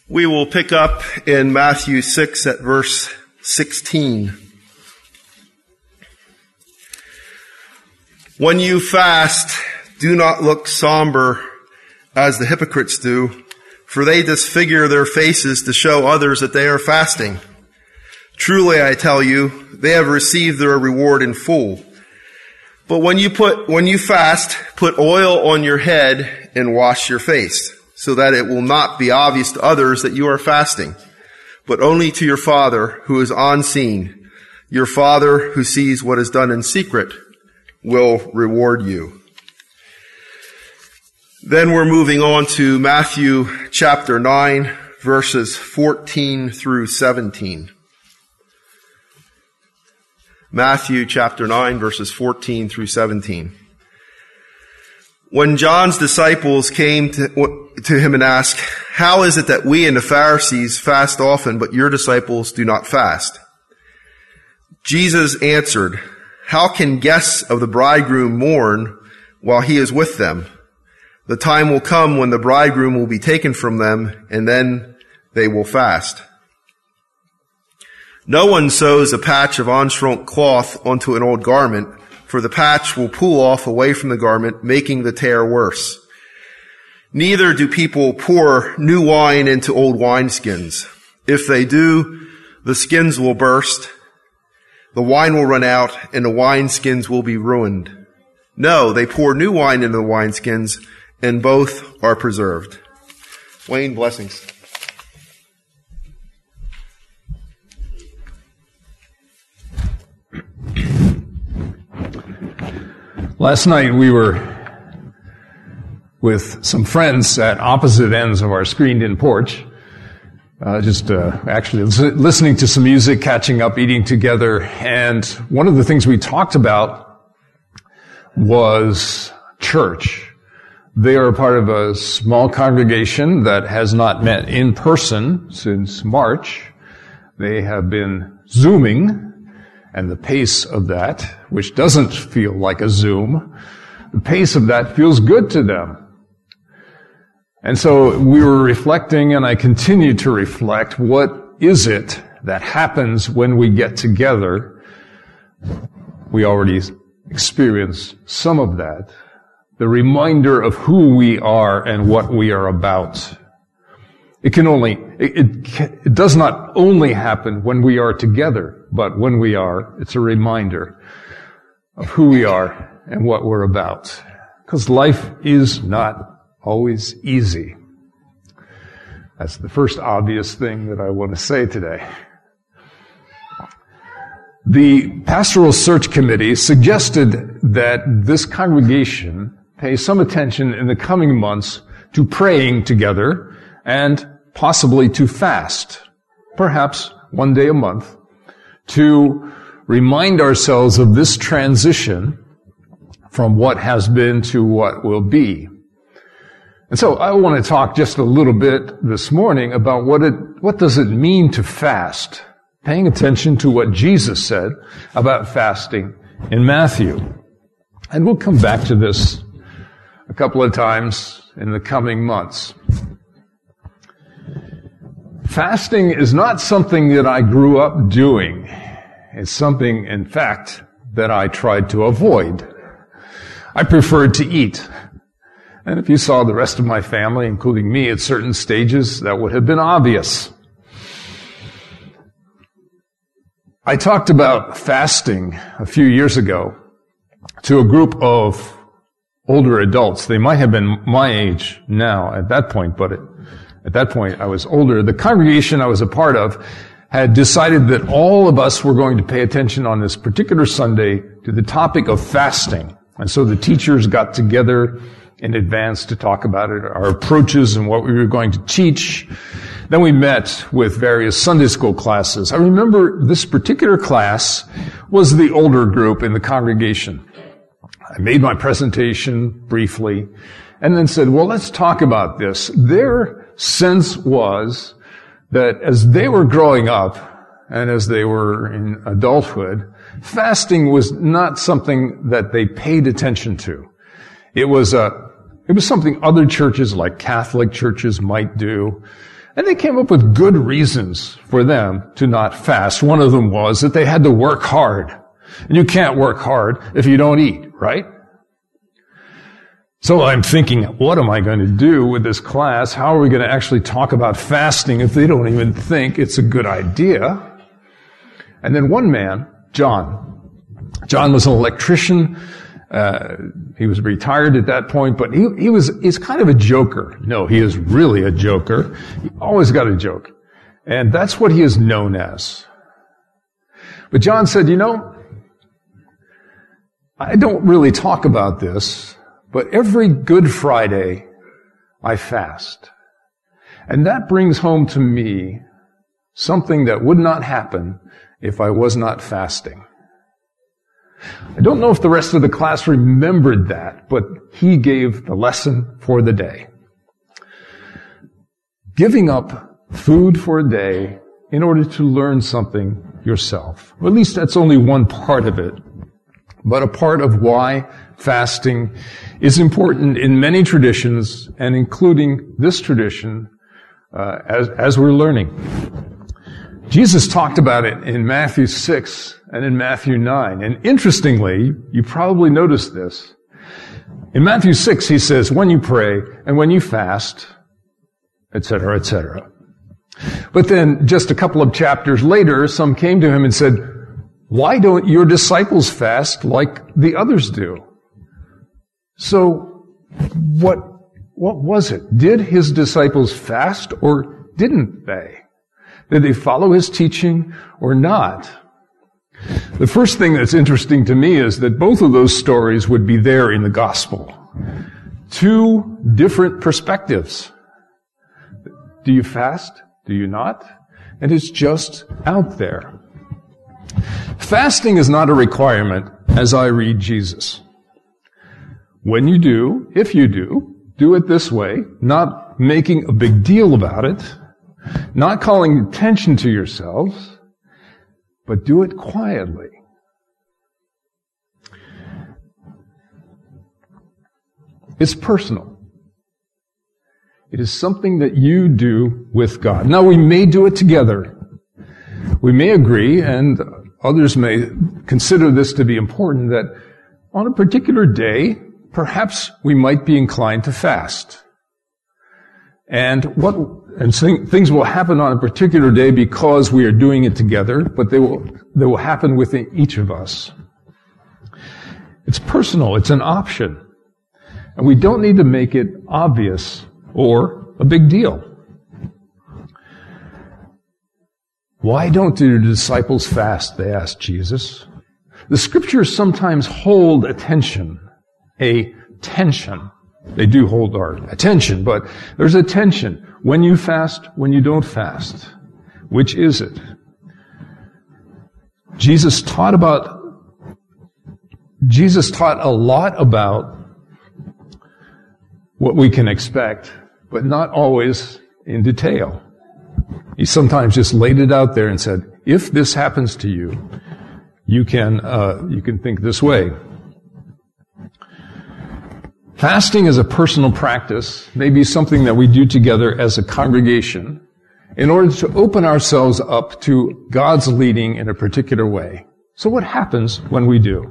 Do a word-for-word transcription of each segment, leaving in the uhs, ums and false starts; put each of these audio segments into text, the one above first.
We will pick up in Matthew six at verse sixteen. When you fast, do not look somber as the hypocrites do, for they disfigure their faces to show others that they are fasting. Truly, I tell you, they have received their reward in full. But when you put, when you fast, put oil on your head and wash your face, so that it will not be obvious to others that you are fasting, but only to your Father who is unseen. Your Father who sees what is done in secret will reward you. Then we're moving on to Matthew chapter nine, verses fourteen through seventeen. Matthew chapter nine, verses fourteen through seventeen. When John's disciples came to, to him and asked, "How is it that we and the Pharisees fast often, but your disciples do not fast?" Jesus answered, "How can guests of the bridegroom mourn while he is with them? The time will come when the bridegroom will be taken from them, and then they will fast. No one sews a patch of unshrunk cloth onto an old garment, for the patch will pull off away from the garment, making the tear worse. Neither do people pour new wine into old wineskins. If they do, the skins will burst, the wine will run out, and the wineskins will be ruined. No, they pour new wine into the wineskins, and both are preserved." Wayne, blessings. Last night we were with some friends at opposite ends of our screened-in porch, uh, just uh, actually listening to some music, catching up, eating together, and one of the things we talked about was church. They are a part of a small congregation that has not met in person since March. They have been Zooming, and the pace of that, which doesn't feel like a Zoom, the pace of that feels good to them. And so we were reflecting, and I continue to reflect, what is it that happens when we get together? We already experienced some of that. The reminder of who we are and what we are about. It can only, it, it, it does not only happen when we are together, but when we are, it's a reminder of who we are and what we're about. Because life is not always easy. That's the first obvious thing that I want to say today. The Pastoral Search Committee suggested that this congregation pay some attention in the coming months to praying together and possibly to fast, perhaps one day a month, to remind ourselves of this transition from what has been to what will be. And so I want to talk just a little bit this morning about what it, what does it mean to fast, paying attention to what Jesus said about fasting in Matthew. And we'll come back to this a couple of times in the coming months. Fasting is not something that I grew up doing. It's something, in fact, that I tried to avoid. I preferred to eat. And if you saw the rest of my family, including me, at certain stages, that would have been obvious. I talked about fasting a few years ago to a group of older adults. They might have been my age now at that point, but it, at that point I was older. The congregation I was a part of had decided that all of us were going to pay attention on this particular Sunday to the topic of fasting. And so the teachers got together in advance to talk about it, our approaches and what we were going to teach. Then we met with various Sunday school classes. I remember this particular class was the older group in the congregation. I made my presentation briefly and then said, well, let's talk about this. Their sense was that as they were growing up and as they were in adulthood, fasting was not something that they paid attention to. It was a, it was something other churches like Catholic churches might do. And they came up with good reasons for them to not fast. One of them was that they had to work hard. And you can't work hard if you don't eat, right? So I'm thinking, what am I going to do with this class? How are we going to actually talk about fasting if they don't even think it's a good idea? And then one man, John, John was an electrician. Uh, he was retired at that point, but he, he was, he's kind of a joker. No, he is really a joker. He always got a joke. And that's what he is known as. But John said, you know, I don't really talk about this, but every Good Friday I fast. And that brings home to me something that would not happen if I was not fasting. I don't know if the rest of the class remembered that, but he gave the lesson for the day. Giving up food for a day in order to learn something yourself. Or at least that's only one part of it, but a part of why fasting is important in many traditions, and including this tradition uh, as, as we're learning. Jesus talked about it in Matthew six and in Matthew nine. And interestingly, you probably noticed this. In Matthew six, he says, when you pray and when you fast, et cetera, et cetera. But then just a couple of chapters later, some came to him and said, why don't your disciples fast like the others do? So what, what was it? Did his disciples fast or didn't they? Did they follow his teaching or not? The first thing that's interesting to me is that both of those stories would be there in the gospel. Two different perspectives. Do you fast? Do you not? And it's just out there. Fasting is not a requirement as I read Jesus. When you do, if you do, do it this way, not making a big deal about it, not calling attention to yourselves, but do it quietly. It's personal. It is something that you do with God. Now, we may do it together. We may agree, and others may consider this to be important, that on a particular day, perhaps we might be inclined to fast. And what and things will happen on a particular day because we are doing it together, but they will they will happen within each of us. It's personal. It's an option. And we don't need to make it obvious or a big deal. Why don't your disciples fast? They asked Jesus. The scriptures sometimes hold attention, a tension. They do hold our attention, but there's a tension. When you fast, when you don't fast. Which is it? Jesus taught about, Jesus taught a lot about what we can expect, but not always in detail. He sometimes just laid it out there and said, if this happens to you, you can, uh, you can think this way. Fasting is a personal practice, maybe something that we do together as a congregation in order to open ourselves up to God's leading in a particular way. So what happens when we do?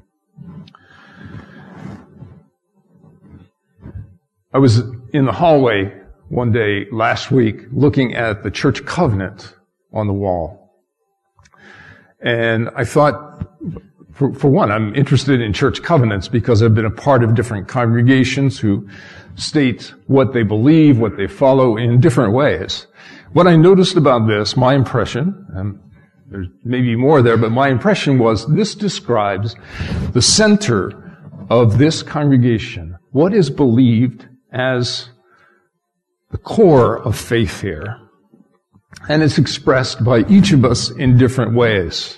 I was in the hallway one day last week looking at the church covenant on the wall. And I thought, For, for one, I'm interested in church covenants because I've been a part of different congregations who state what they believe, what they follow in different ways. What I noticed about this, my impression, and there's maybe more there, but my impression was this describes the center of this congregation, what is believed as the core of faith here. And it's expressed by each of us in different ways.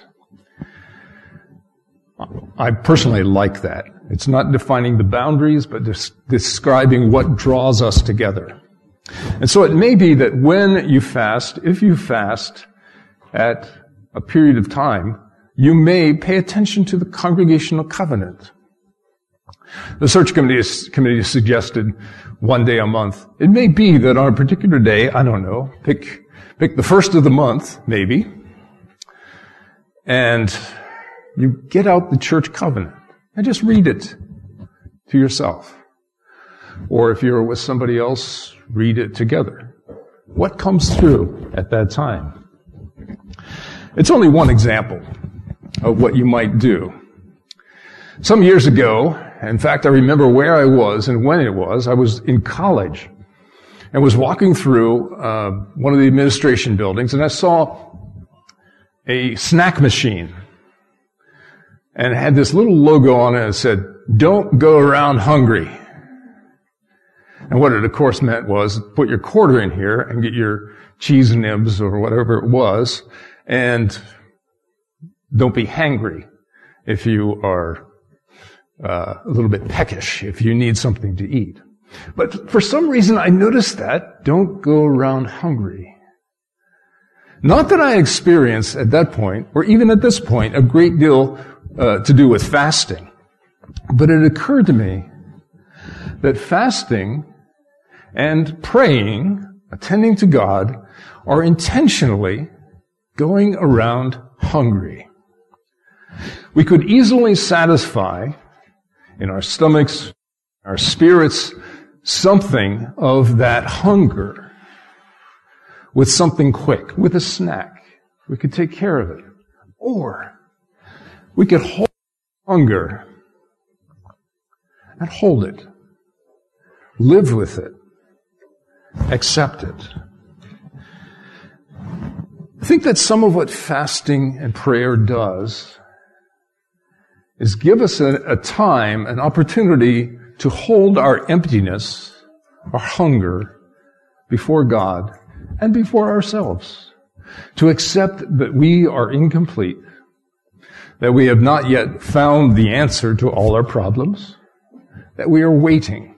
I personally like that. It's not defining the boundaries, but just describing what draws us together. And so it may be that when you fast, if you fast at a period of time, you may pay attention to the congregational covenant. The search committee, committee suggested one day a month. It may be that on a particular day, I don't know, pick, pick the first of the month, maybe, and you get out the church covenant and just read it to yourself. Or if you're with somebody else, read it together. What comes through at that time? It's only one example of what you might do. Some years ago, in fact, I remember where I was and when it was. I was in college and was walking through uh, one of the administration buildings, and I saw a snack machine. And it had this little logo on it that said, "Don't go around hungry." And what it, of course, meant was put your quarter in here and get your cheese nibs or whatever it was, and don't be hangry if you are uh, a little bit peckish, if you need something to eat. But for some reason, I noticed that, don't go around hungry. Not that I experienced at that point, or even at this point, a great deal uh, to do with fasting. But it occurred to me that fasting and praying, attending to God, are intentionally going around hungry. We could easily satisfy in our stomachs, our spirits, something of that hunger with something quick, with a snack. We could take care of it. Or we could hold hunger and hold it. Live with it. Accept it. I think that some of what fasting and prayer does is give us a, a time, an opportunity to hold our emptiness, our hunger before God and before ourselves. To accept that we are incomplete, that we have not yet found the answer to all our problems, that we are waiting,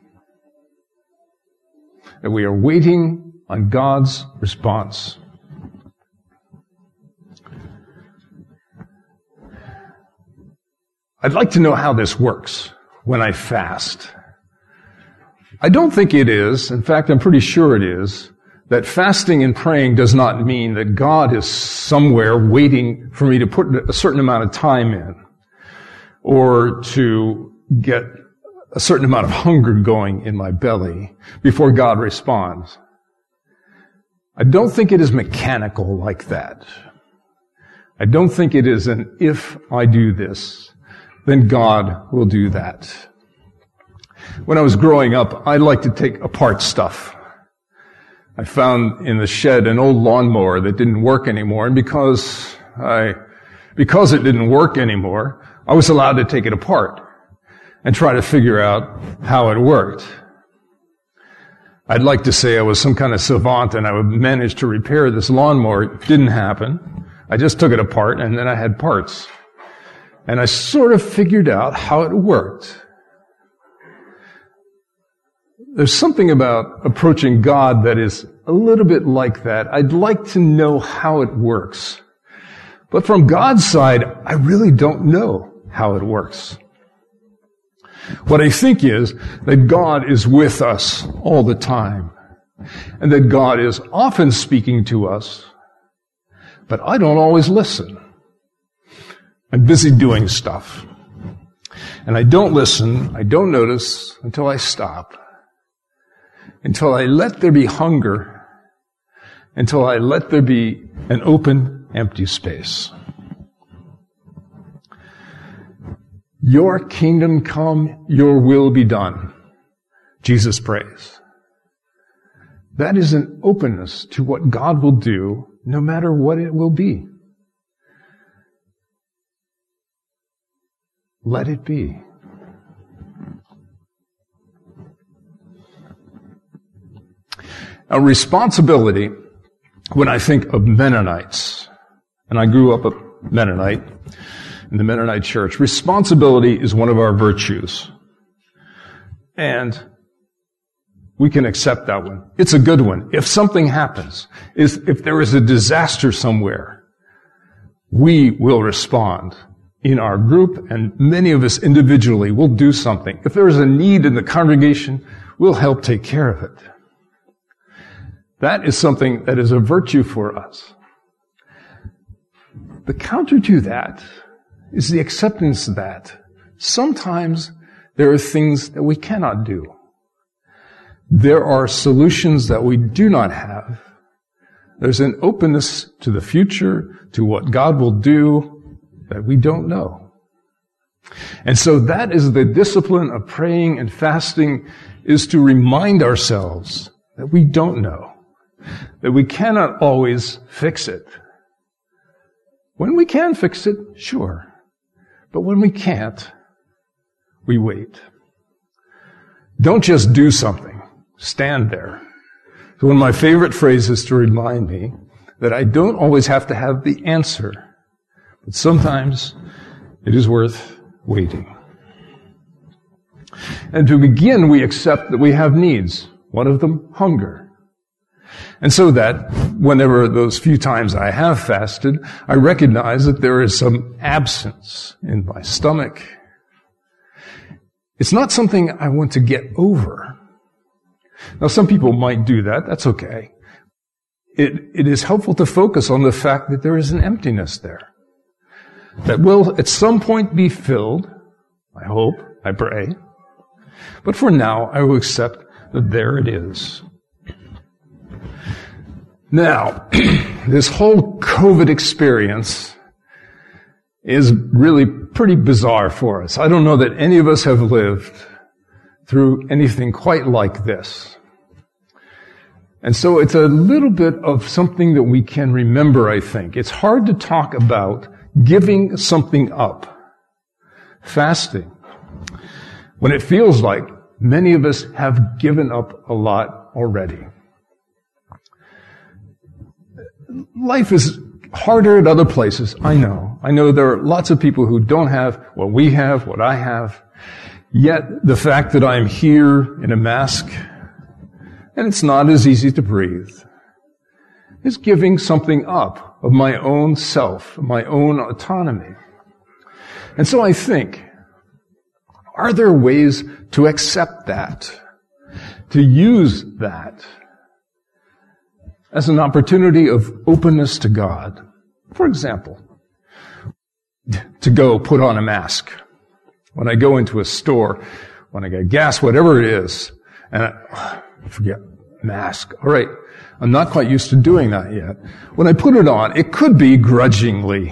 that we are waiting on God's response. I'd like to know how this works when I fast. I don't think it is, in fact, I'm pretty sure it is, that fasting and praying does not mean that God is somewhere waiting for me to put a certain amount of time in, or to get a certain amount of hunger going in my belly before God responds. I don't think it is mechanical like that. I don't think it is an if I do this, then God will do that. When I was growing up, I liked to take apart stuff. I found in the shed an old lawnmower that didn't work anymore, and because I, because it didn't work anymore, I was allowed to take it apart and try to figure out how it worked. I'd like to say I was some kind of savant and I would manage to repair this lawnmower. It didn't happen. I just took it apart and then I had parts. And I sort of figured out how it worked. There's something about approaching God that is a little bit like that. I'd like to know how it works. But from God's side, I really don't know how it works. What I think is that God is with us all the time, and that God is often speaking to us, but I don't always listen. I'm busy doing stuff. And I don't listen, I don't notice until I stop, until I let there be hunger, until I let there be an open, empty space. Your kingdom come, your will be done, Jesus prays. That is an openness to what God will do, no matter what it will be. Let it be. A responsibility, when I think of Mennonites, and I grew up a Mennonite in the Mennonite church, responsibility is one of our virtues. And we can accept that one. It's a good one. If something happens, if there is a disaster somewhere, we will respond in our group, and many of us individually will do something. If there is a need in the congregation, we'll help take care of it. That is something that is a virtue for us. The counter to that is the acceptance that sometimes there are things that we cannot do. There are solutions that we do not have. There's an openness to the future, to what God will do that we don't know. And so that is the discipline of praying and fasting, is to remind ourselves that we don't know, that we cannot always fix it. When we can fix it, sure. But when we can't, we wait. Don't just do something. Stand there. So one of my favorite phrases to remind me that I don't always have to have the answer, but sometimes it is worth waiting. And to begin, we accept that we have needs. One of them, hunger. And so that whenever those few times I have fasted, I recognize that there is some absence in my stomach. It's not something I want to get over. Now, some people might do that. That's okay. It, it is helpful to focus on the fact that there is an emptiness there that will at some point be filled. I hope, I pray. But for now, I will accept that there it is. Now, this whole COVID experience is really pretty bizarre for us. I don't know that any of us have lived through anything quite like this. And so it's a little bit of something that we can remember, I think. It's hard to talk about giving something up, fasting, when it feels like many of us have given up a lot already. Life is harder at other places, I know. I know there are lots of people who don't have what we have, what I have. Yet the fact that I'm here in a mask, and it's not as easy to breathe, is giving something up of my own self, my own autonomy. And so I think, are there ways to accept that, to use that as an opportunity of openness to God? For example, to go put on a mask. When I go into a store, when I get gas, whatever it is, and I, I forget, mask. All right, I'm not quite used to doing that yet. When I put it on, it could be grudgingly.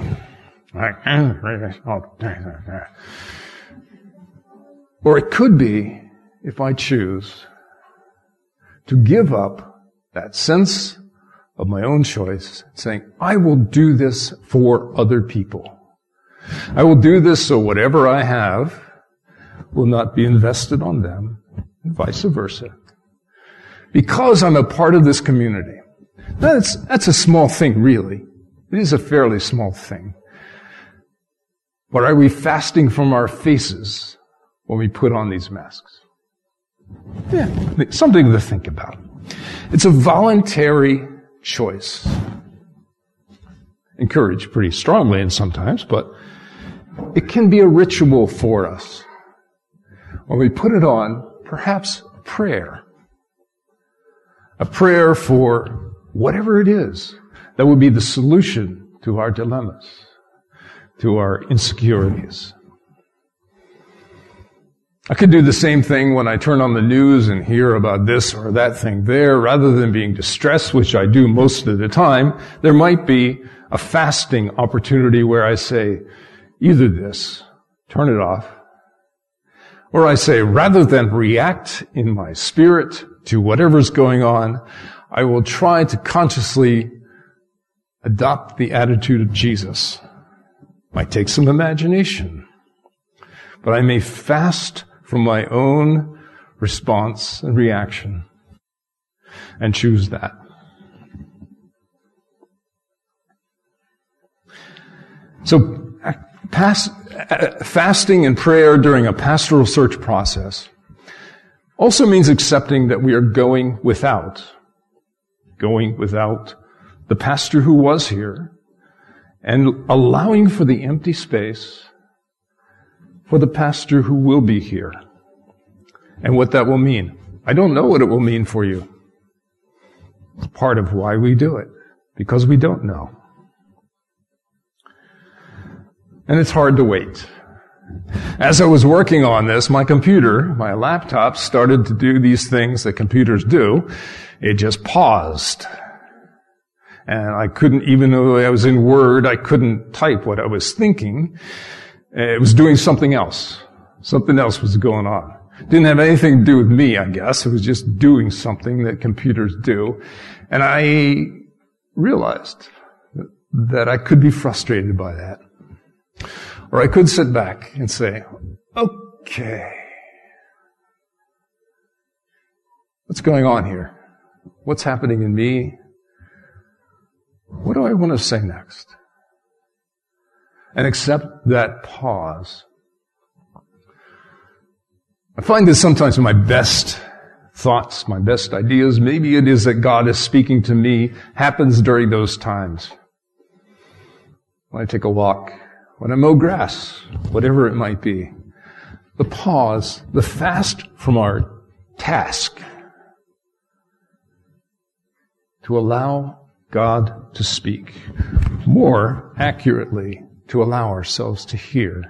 Or it could be, if I choose, to give up that sense of my own choice, saying, I will do this for other people. I will do this so whatever I have will not be invested on them, and vice versa. Because I'm a part of this community. That's, that's a small thing, really. It is a fairly small thing. But are we fasting from our faces when we put on these masks? Yeah, something to think about. It's a voluntary choice. Encouraged pretty strongly and sometimes, but it can be a ritual for us. When we put it on, perhaps a prayer. A prayer for whatever it is that would be the solution to our dilemmas, to our insecurities. I could do the same thing when I turn on the news and hear about this or that thing there. Rather than being distressed, which I do most of the time, there might be a fasting opportunity where I say, either this, turn it off, or I say, rather than react in my spirit to whatever's going on, I will try to consciously adopt the attitude of Jesus. Might take some imagination, but I may fast from my own response and reaction and choose that. So past, fasting and prayer during a pastoral search process also means accepting that we are going without, going without the pastor who was here, and allowing for the empty space for the pastor who will be here and what that will mean. I don't know what it will mean for you. It's part of why we do it, because we don't know. And it's hard to wait. As I was working on this, my computer, my laptop, started to do these things that computers do. It just paused. And I couldn't, even though I was in Word, I couldn't type what I was thinking. It was doing something else. Something else was going on. Didn't have anything to do with me, I guess. It was just doing something that computers do. And I realized that I could be frustrated by that. Or I could sit back and say, okay, what's going on here? What's happening in me? What do I want to say next? And accept that pause. I find that sometimes my best thoughts, my best ideas, maybe it is that God is speaking to me, happens during those times. When I take a walk, when I mow grass, whatever it might be. The pause, the fast from our task to allow God to speak. More accurately, to allow ourselves to hear.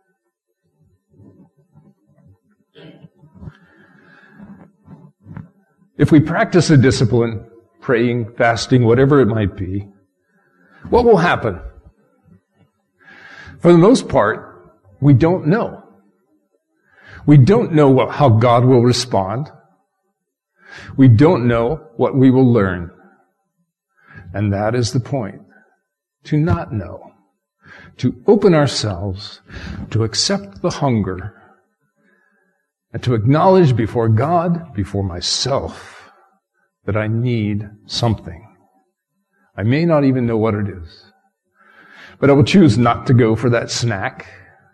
If we practice a discipline, praying, fasting, whatever it might be, what will happen? For the most part, we don't know. We don't know what, how God will respond. We don't know what we will learn. And that is the point. To not know. To open ourselves, to accept the hunger, and to acknowledge before God, before myself, that I need something. I may not even know what it is. But I will choose not to go for that snack.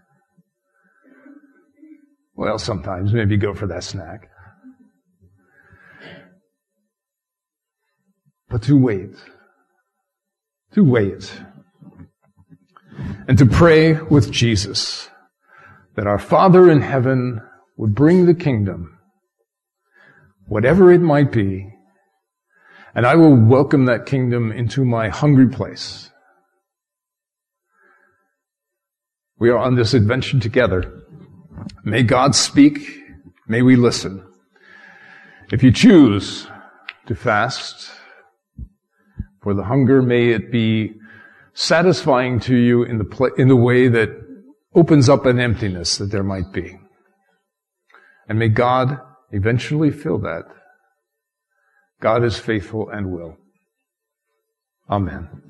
Well, sometimes maybe go for that snack. But to wait. To wait. And to pray with Jesus that our Father in heaven would bring the kingdom, whatever it might be, and I will welcome that kingdom into my hungry place. We are on this adventure together. May God speak. May we listen. If you choose to fast for the hunger, may it be satisfying to you in the pl- in the way that opens up an emptiness that there might be. And may God eventually fill that. God is faithful and will. Amen.